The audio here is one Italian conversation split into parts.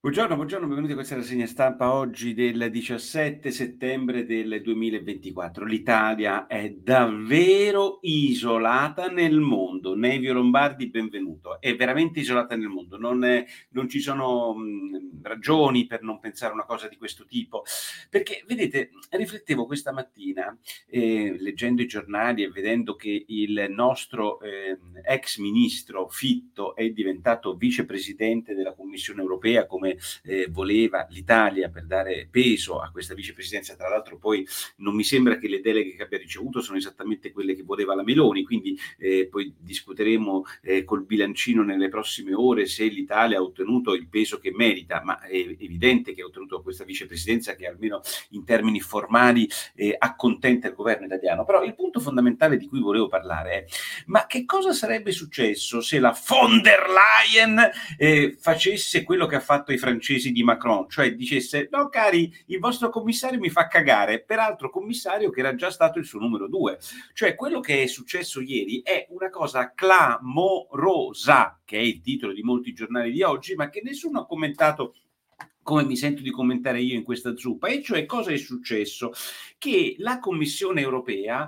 Buongiorno, buongiorno, benvenuti a questa rassegna stampa oggi del 17 settembre del 2024. L'Italia è davvero isolata nel mondo. Nevio Lombardi, benvenuto. È veramente isolata nel mondo. Non ci sono ragioni per non pensare una cosa di questo tipo. Perché, vedete, riflettevo questa mattina, leggendo i giornali e vedendo che il nostro ex ministro Fitto è diventato vicepresidente della Commissione europea, come voleva l'Italia per dare peso a questa vicepresidenza. Tra l'altro poi non mi sembra che le deleghe che abbia ricevuto sono esattamente quelle che voleva la Meloni, quindi poi discuteremo col bilancino nelle prossime ore se l'Italia ha ottenuto il peso che merita, ma è evidente che ha ottenuto questa vicepresidenza che almeno in termini formali accontenta il governo italiano. Però il punto fondamentale di cui volevo parlare è: ma che cosa sarebbe successo se la von der Leyen facesse quello che ha fatto i francesi di Macron, cioè dicesse: no cari, il vostro commissario mi fa cagare, peraltro commissario che era già stato il suo numero 2. Cioè quello che è successo ieri è una cosa clamorosa, che è il titolo di molti giornali di oggi, ma che nessuno ha commentato come mi sento di commentare io in questa zuppa. E cioè cosa è successo? Che la Commissione europea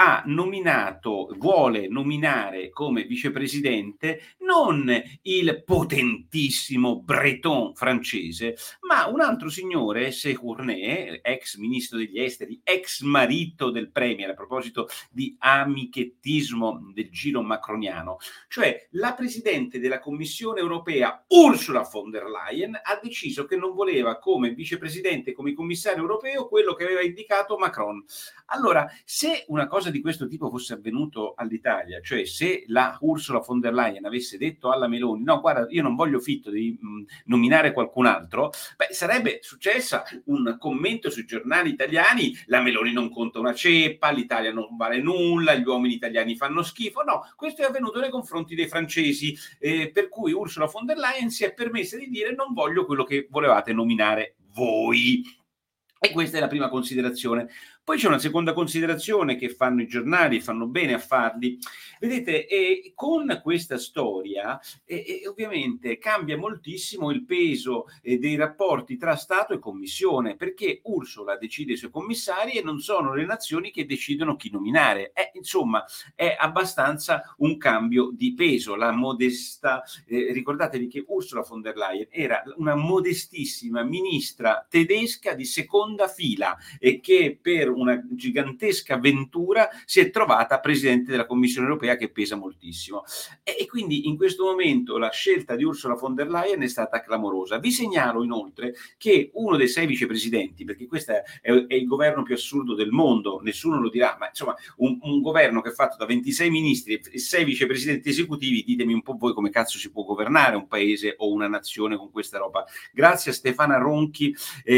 vuole nominare come vicepresidente non il potentissimo Breton francese, ma un altro signore, Séjourné, ex ministro degli esteri, ex marito del premier, a proposito di amichettismo del giro macroniano. Cioè la presidente della Commissione europea, Ursula von der Leyen, ha deciso che non voleva come vicepresidente, come commissario europeo, quello che aveva indicato Macron. Allora, se una cosa di questo tipo fosse avvenuto all'Italia, cioè se la Ursula von der Leyen avesse detto alla Meloni: no, guarda, io non voglio Fitto, devi nominare qualcun altro, beh, sarebbe successa un commento sui giornali italiani: la Meloni non conta una ceppa, l'Italia non vale nulla, gli uomini italiani fanno schifo. No, questo è avvenuto nei confronti dei francesi, per cui Ursula von der Leyen si è permessa di dire: non voglio quello che volevate nominare voi. E questa è la prima considerazione. Poi c'è una seconda considerazione che fanno i giornali, fanno bene a farli. Vedete, con questa storia ovviamente cambia moltissimo il peso dei rapporti tra Stato e Commissione, perché Ursula decide i suoi commissari e non sono le nazioni che decidono chi nominare. Insomma, è abbastanza un cambio di peso. La modesta, ricordatevi che Ursula von der Leyen era una modestissima ministra tedesca di seconda fila e che per una gigantesca avventura si è trovata presidente della Commissione europea, che pesa moltissimo. E quindi in questo momento la scelta di Ursula von der Leyen è stata clamorosa. Vi segnalo inoltre che uno dei 6 vicepresidenti, perché questo è il governo più assurdo del mondo, nessuno lo dirà, ma insomma un governo che è fatto da 26 ministri e 6 vicepresidenti esecutivi, ditemi un po' voi come cazzo si può governare un paese o una nazione con questa roba. Grazie a Stefana Ronchi,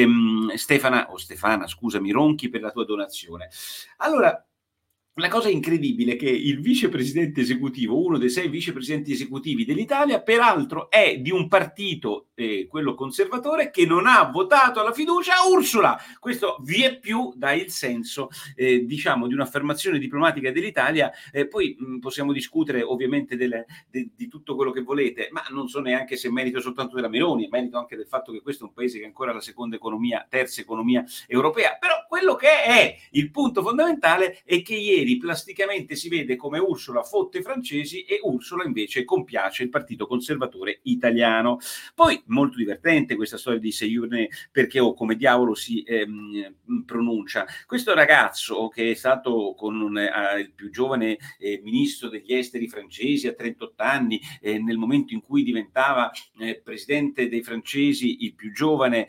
Stefana, scusami, Ronchi, per la tua donazione. Allora, la cosa incredibile è che il vicepresidente esecutivo, uno dei 6 vicepresidenti esecutivi dell'Italia, peraltro è di un partito, quello conservatore, che non ha votato la fiducia a Ursula. Questo vie più dà il senso, diciamo, di un'affermazione diplomatica dell'Italia. Poi possiamo discutere ovviamente di tutto quello che volete, ma non so neanche se è merito soltanto della Meloni, è merito anche del fatto che questo è un paese che è ancora la seconda economia, terza economia europea. Però quello che è il punto fondamentale è che ieri plasticamente si vede come Ursula fotte i francesi e Ursula invece compiace il partito conservatore italiano. Poi molto divertente questa storia di Séjourné, perché come diavolo si pronuncia. Questo ragazzo, che è stato con il più giovane ministro degli esteri francesi a 38 anni, nel momento in cui diventava presidente dei francesi il più giovane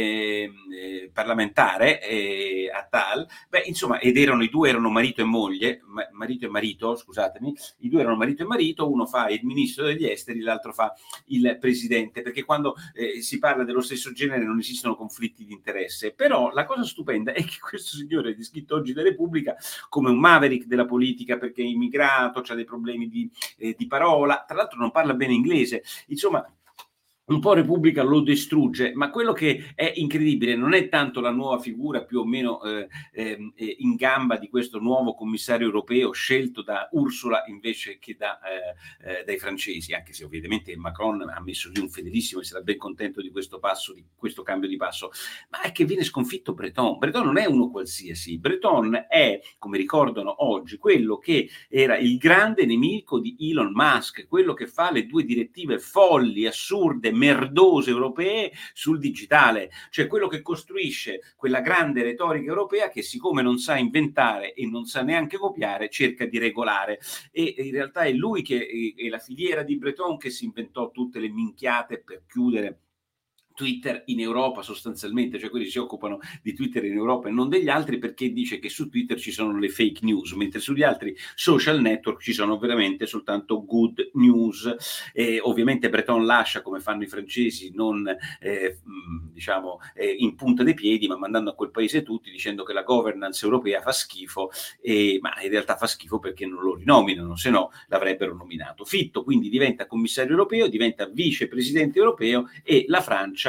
parlamentare, Attal, beh, insomma, ed erano i due, erano marito e moglie, marito e marito, scusatemi, i due erano marito e marito, uno fa il ministro degli esteri, l'altro fa il presidente, perché quando si parla dello stesso genere non esistono conflitti di interesse. Però la cosa stupenda è che questo signore è descritto oggi da Repubblica come un maverick della politica, perché è immigrato, ha dei problemi di parola, tra l'altro non parla bene inglese, insomma. un po' Repubblica lo distrugge, ma quello che è incredibile non è tanto la nuova figura più o meno in gamba di questo nuovo commissario europeo scelto da Ursula invece che dai francesi, anche se ovviamente Macron ha messo lì un fedelissimo e sarà ben contento di questo passo, di questo cambio di passo, ma è che viene sconfitto Breton. Breton non è uno qualsiasi, Breton è, come ricordano oggi, quello che era il grande nemico di Elon Musk, quello che fa le 2 direttive folli, assurde, merdose europee sul digitale, cioè quello che costruisce quella grande retorica europea che, siccome non sa inventare e non sa neanche copiare, cerca di regolare. E in realtà è lui che è la filiera di Breton che si inventò tutte le minchiate per chiudere Twitter in Europa sostanzialmente, cioè quelli si occupano di Twitter in Europa e non degli altri, perché dice che su Twitter ci sono le fake news, mentre sugli altri social network ci sono veramente soltanto good news. Ovviamente Breton lascia, come fanno i francesi, non diciamo in punta dei piedi, ma mandando a quel paese tutti, dicendo che la governance europea fa schifo, ma in realtà fa schifo perché non lo rinominano, se no l'avrebbero nominato. Fitto quindi diventa commissario europeo, diventa vicepresidente europeo e la Francia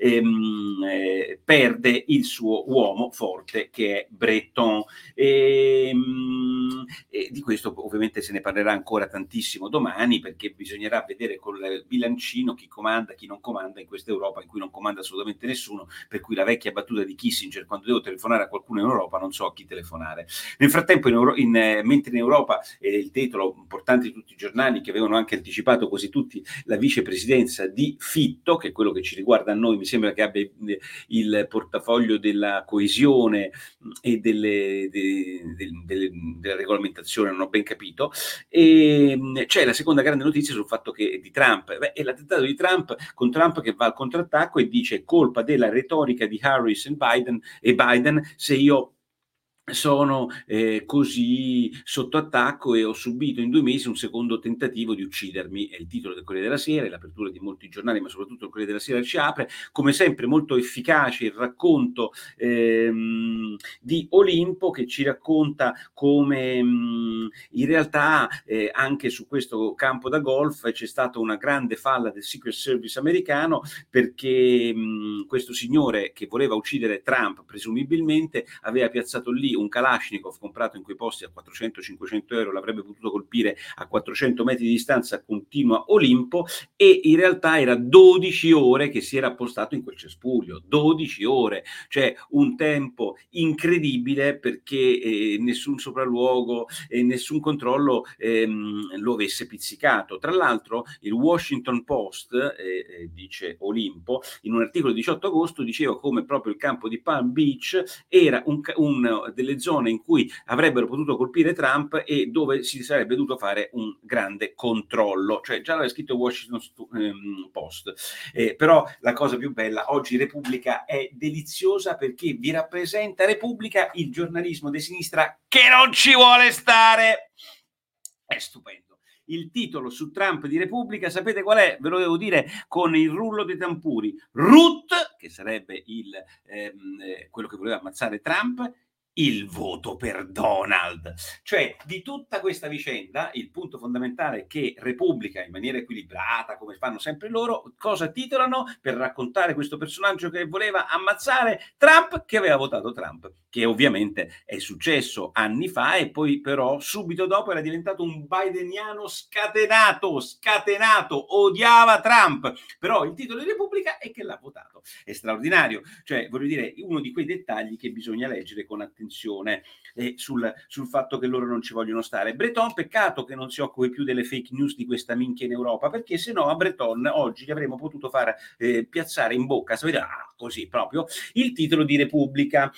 perde il suo uomo forte che è Breton. E di questo ovviamente se ne parlerà ancora tantissimo domani, perché bisognerà vedere col bilancino chi comanda, chi non comanda in questa Europa in cui non comanda assolutamente nessuno, per cui la vecchia battuta di Kissinger: quando devo telefonare a qualcuno in Europa non so a chi telefonare. Nel frattempo mentre in Europa il titolo importante di tutti i giornali, che avevano anche anticipato quasi tutti la vicepresidenza di Fitto, che è quello che ci riguarda a noi, mi sembra che abbia il portafoglio della coesione e della regolamentazione, non ho ben capito. E c'è la seconda grande notizia sul fatto che di Trump, è l'attentato di Trump, con Trump che va al contrattacco e dice: colpa della retorica di Harris e Biden se io sono così sotto attacco e ho subito in 2 mesi un secondo tentativo di uccidermi. È il titolo del Corriere della Sera, è l'apertura di molti giornali, ma soprattutto il Corriere della Sera ci apre. Come sempre molto efficace il racconto di Olimpo, che ci racconta come in realtà anche su questo campo da golf c'è stata una grande falla del Secret Service americano, perché questo signore che voleva uccidere Trump presumibilmente aveva piazzato lì un Kalashnikov comprato in quei posti a 400-500 euro, l'avrebbe potuto colpire a 400 metri di distanza, continua Olimpo, e in realtà era 12 ore che si era appostato in quel cespuglio, 12 ore, cioè un tempo incredibile, perché nessun sopralluogo e nessun controllo lo avesse pizzicato. Tra l'altro il Washington Post, dice Olimpo, in un articolo del 18 agosto diceva come proprio il campo di Palm Beach era una delle zone in cui avrebbero potuto colpire Trump e dove si sarebbe dovuto fare un grande controllo, cioè già l'aveva scritto Washington Post. Però la cosa più bella, oggi Repubblica è deliziosa perché vi rappresenta Repubblica, il giornalismo di sinistra che non ci vuole stare. È stupendo. Il titolo su Trump di Repubblica, sapete qual è? Ve lo devo dire con il rullo dei tamburi. Root, che sarebbe quello che voleva ammazzare Trump, il voto per Donald. Cioè, di tutta questa vicenda, il punto fondamentale è che Repubblica, in maniera equilibrata, come fanno sempre loro, cosa titolano per raccontare questo personaggio che voleva ammazzare Trump, che aveva votato Trump, che ovviamente è successo anni fa e poi però subito dopo era diventato un bideniano scatenato, odiava Trump, però il titolo di Repubblica è che l'ha votato. È straordinario, cioè voglio dire, uno di quei dettagli che bisogna leggere con attenzione sul fatto che loro non ci vogliono stare. Breton, peccato che non si occupi più delle fake news di questa minchia in Europa, perché se no a Breton oggi gli avremmo potuto far piazzare in bocca, sapete, così proprio, il titolo di Repubblica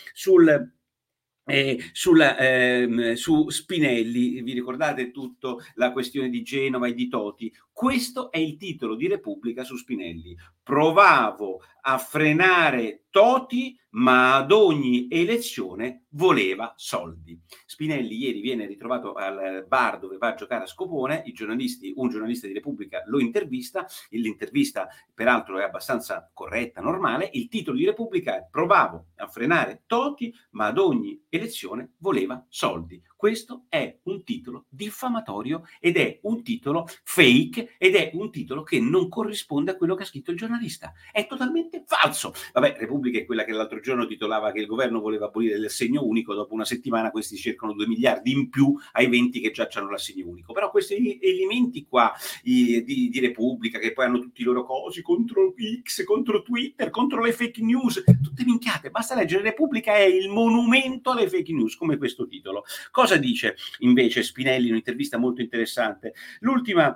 su Spinelli. Vi ricordate tutto la questione di Genova e di Toti? Questo è il titolo di Repubblica su Spinelli. Provavo a frenare Toti, ma ad ogni elezione voleva soldi. Spinelli ieri viene ritrovato al bar dove va a giocare a Scopone, un giornalista di Repubblica lo intervista, l'intervista peraltro è abbastanza corretta, normale, il titolo di Repubblica è: provavo a frenare Toti, ma ad ogni elezione voleva soldi. Questo è un titolo diffamatorio ed è un titolo fake ed è un titolo che non corrisponde a quello che ha scritto il giornalista. giornalista, è totalmente falso. Vabbè, Repubblica è quella che l'altro giorno titolava che il governo voleva abolire l'assegno unico, dopo una settimana questi cercano 2 miliardi in più ai 20 che già hanno l'assegno unico. Però questi elementi qua di Repubblica, che poi hanno tutti i loro cosi contro X, contro Twitter, contro le fake news, tutte minchiate, basta leggere. Repubblica è il monumento alle fake news, come questo titolo. Cosa dice invece Spinelli in un'intervista molto interessante? L'ultima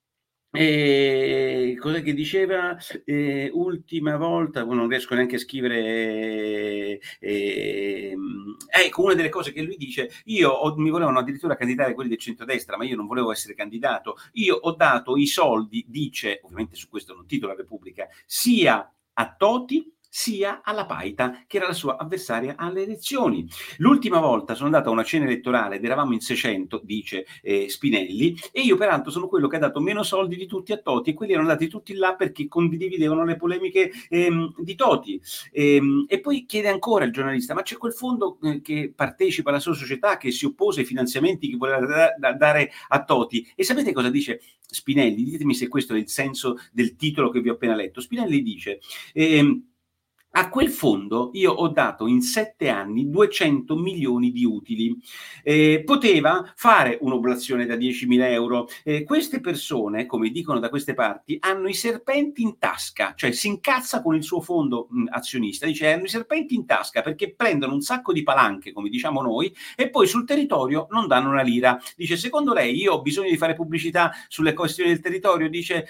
cos'è che diceva? Ultima volta, non riesco neanche a scrivere. Ecco, una delle cose che lui dice: mi volevano addirittura candidare quelli del centrodestra, ma io non volevo essere candidato. Io ho dato i soldi, dice, ovviamente su questo non titola Repubblica, sia a Toti sia alla Paita, che era la sua avversaria alle elezioni. L'ultima volta sono andato a una cena elettorale ed eravamo in 600, dice Spinelli, e io peraltro sono quello che ha dato meno soldi di tutti a Toti, e quelli erano andati tutti là perché condividevano le polemiche di Toti. E poi chiede ancora il giornalista: ma c'è quel fondo che partecipa alla sua società, che si oppose ai finanziamenti che voleva dare a Toti? E sapete cosa dice Spinelli? Ditemi se questo è il senso del titolo che vi ho appena letto. Spinelli dice: a quel fondo io ho dato in 7 anni 200 milioni di utili. Poteva fare un'oblazione da 10.000 euro. Queste persone, come dicono da queste parti, hanno i serpenti in tasca, cioè si incazza con il suo fondo azionista, dice hanno i serpenti in tasca perché prendono un sacco di palanche, come diciamo noi, e poi sul territorio non danno una lira. Dice: secondo lei io ho bisogno di fare pubblicità sulle questioni del territorio? Dice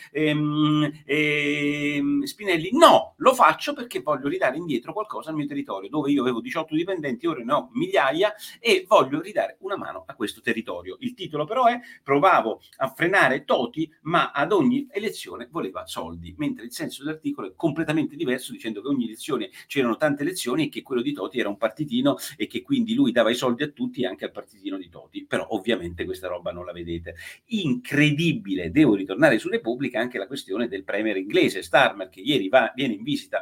Spinelli: no, lo faccio perché voglio ridare indietro qualcosa al mio territorio, dove io avevo 18 dipendenti, ora ne ho migliaia, e voglio ridare una mano a questo territorio. Il titolo però è: provavo a frenare Toti, ma ad ogni elezione voleva soldi, mentre il senso dell'articolo è completamente diverso, dicendo che ogni elezione c'erano tante elezioni e che quello di Toti era un partitino e che quindi lui dava i soldi a tutti, anche al partitino di Toti. Però ovviamente questa roba non la vedete. Incredibile, devo ritornare su Repubblica, anche la questione del premier inglese Starmer, che ieri viene in visita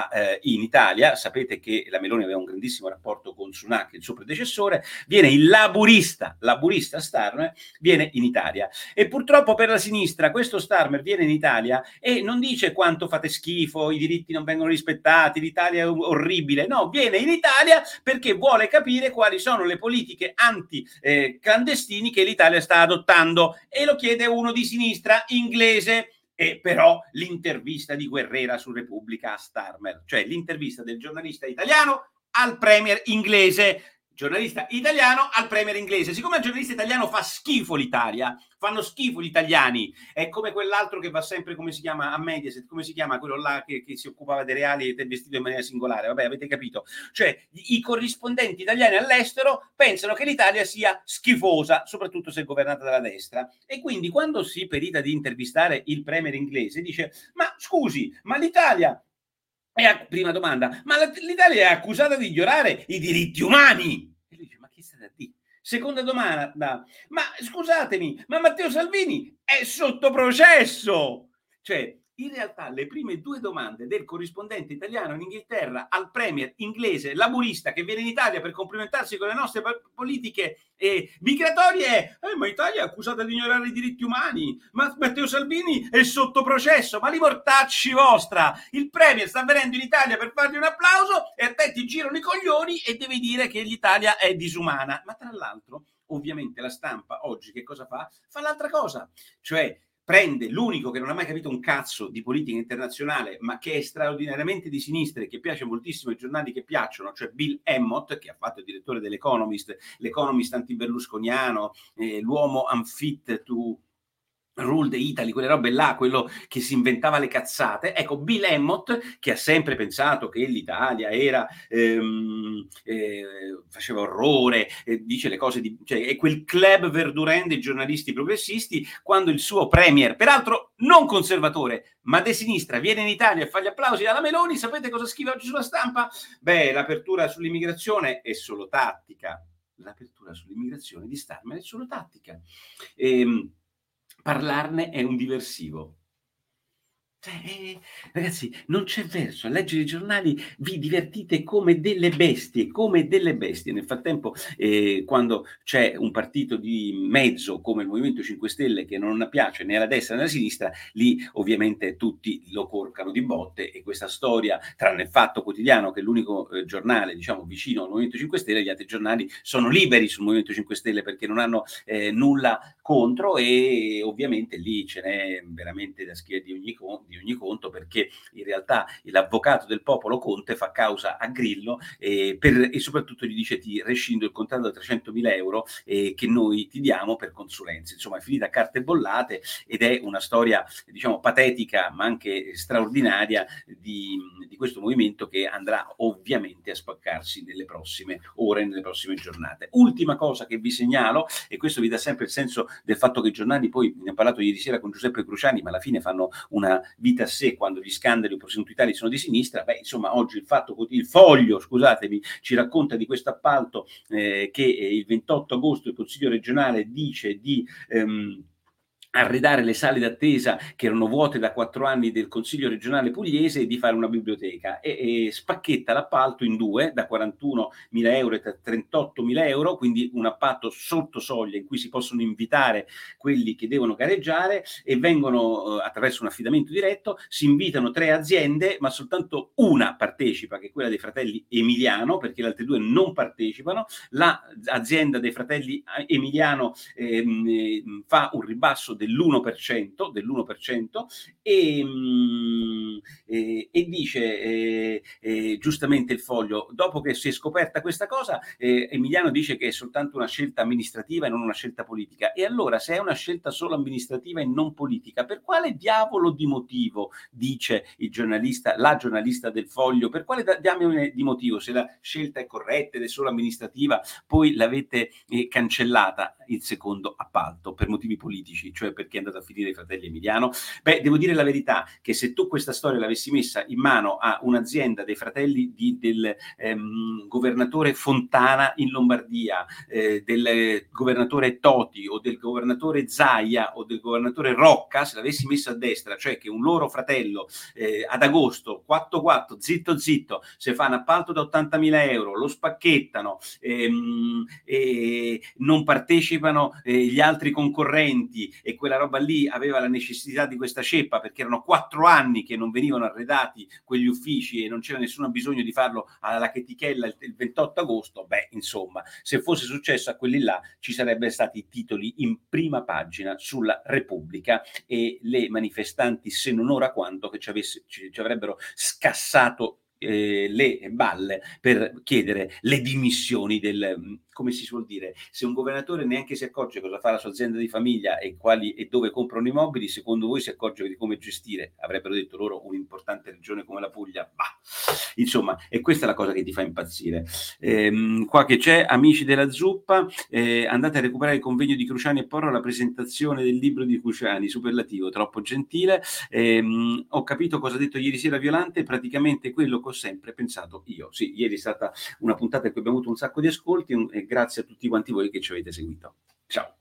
in Italia. Sapete che la Meloni aveva un grandissimo rapporto con Sunak, il suo predecessore. Viene il laburista Starmer, viene in Italia, e purtroppo per la sinistra questo Starmer viene in Italia e non dice quanto fate schifo, i diritti non vengono rispettati, l'Italia è orribile. No, viene in Italia perché vuole capire quali sono le politiche anti-clandestini che l'Italia sta adottando, e lo chiede uno di sinistra inglese. E però l'intervista di Guerrera su Repubblica a Starmer, cioè l'intervista del giornalista italiano al premier inglese, giornalista italiano al premier inglese. Siccome al giornalista italiano fa schifo l'Italia, fanno schifo gli italiani, è come quell'altro che va sempre, come si chiama, a Mediaset, come si chiama quello là che si occupava dei reali ed è vestito in maniera singolare, vabbè, avete capito, cioè i corrispondenti italiani all'estero pensano che l'Italia sia schifosa, soprattutto se governata dalla destra, e quindi quando si perita di intervistare il premier inglese dice: ma scusi, ma l'Italia prima domanda, ma l'Italia è accusata di ignorare i diritti umani? E lui dice: ma chi state a dire? Seconda domanda: ma scusatemi, ma Matteo Salvini è sotto processo? Cioè, in realtà le prime 2 domande del corrispondente italiano in Inghilterra al premier inglese laburista che viene in Italia per complimentarsi con le nostre politiche migratorie è: ma l'Italia è accusata di ignorare i diritti umani, ma Matteo Salvini è sotto processo. Ma li mortacci vostra, il premier sta venendo in Italia per fargli un applauso e a te ti girano i coglioni e devi dire che l'Italia è disumana. Ma tra l'altro, ovviamente la stampa oggi che cosa fa? Fa l'altra cosa, cioè prende l'unico che non ha mai capito un cazzo di politica internazionale, ma che è straordinariamente di sinistra e che piace moltissimo ai giornali che piacciono, cioè Bill Emmott, che ha fatto il direttore dell'Economist, l'Economist anti-berlusconiano, l'uomo unfit to rule the Italy, quelle robe là, quello che si inventava le cazzate. Ecco, Bill Emmott, che ha sempre pensato che l'Italia era faceva orrore, dice le cose cioè è quel club Verdurin dei giornalisti progressisti. Quando il suo premier, peraltro non conservatore ma de sinistra, viene in Italia e fa gli applausi alla Meloni, sapete cosa scrive oggi sulla stampa? Beh, l'apertura sull'immigrazione è solo tattica. L'apertura sull'immigrazione di Starmer è solo tattica. Parlarne è un diversivo. Ragazzi, non c'è verso, a leggere i giornali vi divertite come delle bestie, come delle bestie. Nel frattempo, quando c'è un partito di mezzo come il Movimento 5 Stelle che non piace né alla destra né alla sinistra, lì ovviamente tutti lo corcano di botte e questa storia, tranne il Fatto Quotidiano che è l'unico, giornale diciamo vicino al Movimento 5 Stelle, gli altri giornali sono liberi sul Movimento 5 Stelle perché non hanno, nulla contro e ovviamente lì ce n'è veramente da scrivere di ogni conto perché in realtà l'avvocato del popolo Conte fa causa a Grillo e soprattutto gli dice ti rescindo il contratto da 300.000 euro che noi ti diamo per consulenze. Insomma è finita a carte bollate ed è una storia diciamo patetica ma anche straordinaria di questo movimento che andrà ovviamente a spaccarsi nelle prossime ore, nelle prossime giornate. Ultima cosa che vi segnalo, e questo vi dà sempre il senso del fatto che i giornali, poi ne ho parlato ieri sera con Giuseppe Cruciani, ma alla fine fanno una vita a sé quando gli scandali o presuntuitari sono di sinistra. Beh, insomma, oggi il Foglio, scusatemi, ci racconta di questo appalto che il 28 agosto il Consiglio regionale dice di arredare le sale d'attesa che erano vuote da 4 anni del Consiglio regionale pugliese e di fare una biblioteca e spacchetta l'appalto in due, da 41.000 euro e 38.000 euro, quindi un appalto sotto soglia in cui si possono invitare quelli che devono gareggiare e vengono attraverso un affidamento diretto, si invitano 3 aziende ma soltanto una partecipa, che è quella dei fratelli Emiliano, perché le altre 2 non partecipano. L'azienda dei fratelli Emiliano fa un ribasso dell'1% e dice giustamente il Foglio, dopo che si è scoperta questa cosa, Emiliano dice che è soltanto una scelta amministrativa e non una scelta politica. E allora se è una scelta solo amministrativa e non politica, per quale diavolo di motivo, dice la giornalista del Foglio, per quale diamine di motivo, se la scelta è corretta ed è solo amministrativa, poi l'avete cancellata il secondo appalto per motivi politici, cioè perché è andato a finire ai fratelli Emiliano? Beh, devo dire la verità, che se tu questa storia l'avessi messa in mano a un'azienda dei fratelli del governatore Fontana in Lombardia, del governatore Toti o del governatore Zaia o del governatore Rocca, se l'avessi messa a destra, cioè che un loro fratello ad agosto 4-4, zitto zitto, se fa un appalto da 80.000 euro, lo spacchettano, non partecipano gli altri concorrenti e quella roba lì aveva la necessità di questa ceppa perché erano 4 anni che non venivano arredati quegli uffici e non c'era nessun bisogno di farlo alla chetichella il 28 agosto, beh insomma se fosse successo a quelli là ci sarebbero stati titoli in prima pagina sulla Repubblica e le manifestanti se non ora quanto che ci avrebbero scassato le balle per chiedere le dimissioni come si suol dire, se un governatore neanche si accorge cosa fa la sua azienda di famiglia e quali e dove comprano i mobili, secondo voi si accorge di come gestire, avrebbero detto loro, un'importante regione come la Puglia? Bah. Insomma, e questa è la cosa che ti fa impazzire. Qua che c'è, amici della zuppa, andate a recuperare il convegno di Cruciani e Porro, la presentazione del libro di Cruciani, superlativo, troppo gentile. Ho capito cosa ha detto ieri sera Violante, praticamente quello che ho sempre pensato io. Sì, ieri è stata una puntata in cui abbiamo avuto un sacco di ascolti e grazie a tutti quanti voi che ci avete seguito. Ciao.